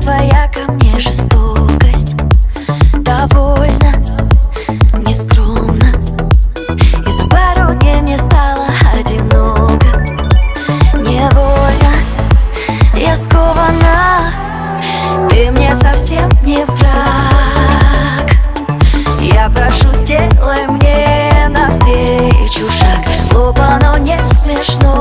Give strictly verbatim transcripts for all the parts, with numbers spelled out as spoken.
твоя ко мне жестокость довольно нескромно, и за пару дней мне стало одиноко. Невольно я скована, ты мне совсем не враг. Я прошу, сделай мне навстречу шаг. Глупо, но не смешно.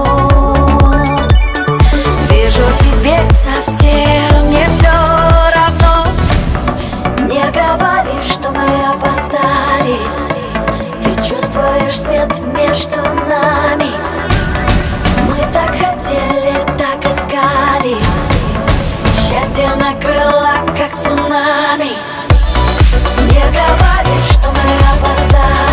Вижу, тебе совсем не все равно. Не говори, что мы опоздали. Ты чувствуешь свет между нами. Мы так хотели, так искали. Счастье накрыло, как цунами. Не говори, что мы опоздали.